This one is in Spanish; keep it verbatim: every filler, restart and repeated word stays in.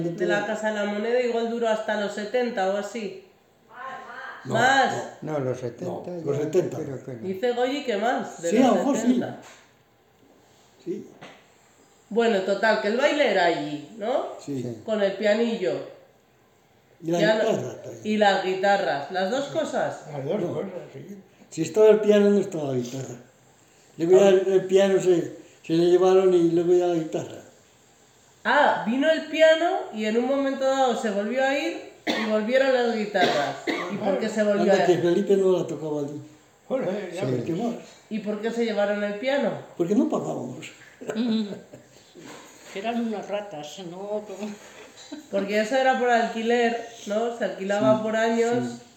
de la Casa de la Moneda igual duró hasta los setenta o así. No, ¿Más? No, los setenta. No, ya los setenta. creo que no. Dice Goyi que más, de Sí, los a lo mejor sí. setenta. Sí, Bueno, total, que el baile era allí, ¿no? sí. Sí. Con el pianillo. Y la Ya no- guitarra también. y las guitarras, las dos cosas. Las dos No. cosas, sí. Si estaba el piano, no estaba la guitarra. Luego ya el, el piano se, se le llevaron y luego ya la guitarra. Ah, vino el piano y en un momento dado se volvió a ir y volvieron las guitarras. ¿Y por qué se volvió Anda a que ir? Felipe no la tocaba allí. Joder, ya Sí. ves. ¿Qué más? ¿Y por qué se llevaron el piano? Porque no pagábamos. Eran unas ratas, ¿no? Como- Porque eso era por alquiler, ¿no? Se alquilaba por años